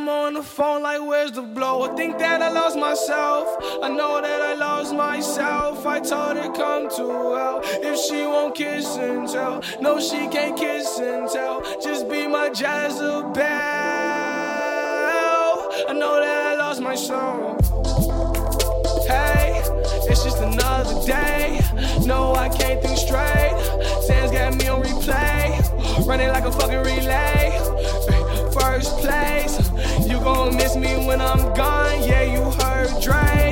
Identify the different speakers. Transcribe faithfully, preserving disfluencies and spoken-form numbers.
Speaker 1: I'm on the phone like where's the blow? I think that I lost myself. I know that I lost myself. I told her come to hell if she won't kiss and tell. No, she can't kiss and tell. Just be my Jezebel. I know that I lost my soul. Hey, it's just another day. No, I can't think straight. Sam's got me on replay, running like a fucking relay. First place, you gon' miss me when I'm gone. Yeah, you heard Dre.